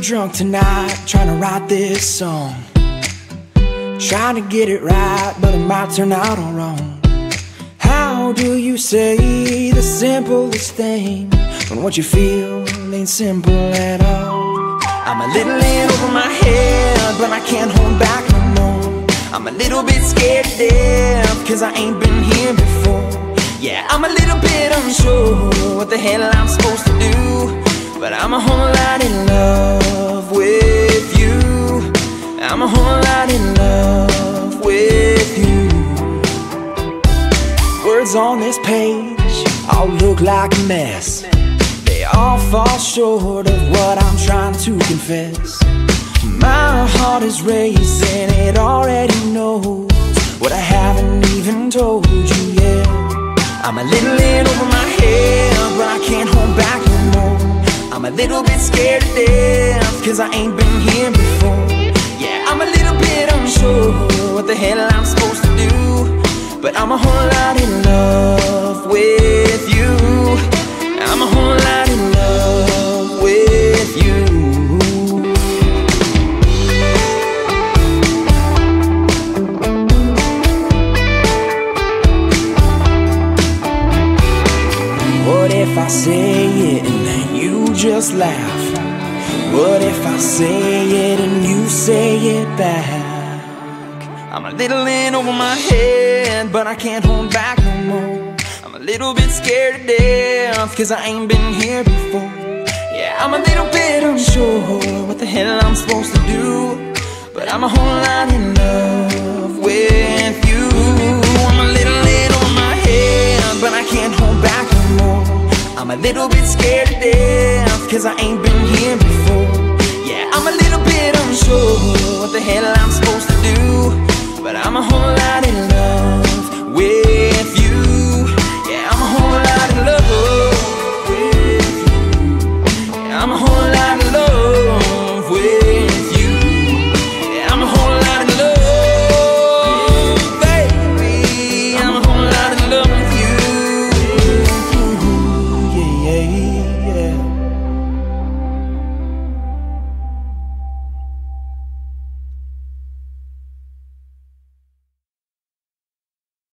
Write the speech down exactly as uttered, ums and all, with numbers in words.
drunk tonight, trying to write this song. Trying to get it right, but it might turn out all wrong. How do you say the simplest thing when what you feel ain't simple at all? I'm a little in over my head, but I can't hold back no more. I'm a little bit scared to death, cause I ain't been here before. Yeah, I'm a little bit unsure what the hell I'm supposed to do, but I'm a whole lot in love with you. I'm a whole lot in love with you. Words on this page all look like a mess. They all fall short of what I'm trying to confess. My heart is racing, it already knows what I haven't even told you yet. I'm a little in over my head, but I can't hold back no more. I'm a little bit scared to death, cause I ain't been here before. Yeah, I'm a little bit unsure what the hell I'm supposed to do, but I'm a whole lot in love with you. I'm a whole lot in love with you. What if I say it and then you just laugh? What if I say it and you say it back? I'm a little in over my head, but I can't hold back no more. I'm a little bit scared to death, cause I ain't been here before. Yeah, I'm a little bit unsure what the hell I'm supposed to do, but I'm a whole lot in love with you. I'm a little in over my head, but I can't hold back no more. I'm a little bit scared to death, cause I ain't been here before. Yeah, I'm a little bit unsure what the hell I'm supposed to do, but I'm a whole lot in love with you. Yeah, I'm a whole lot in love with you. Yeah, I'm a whole lot in love with you.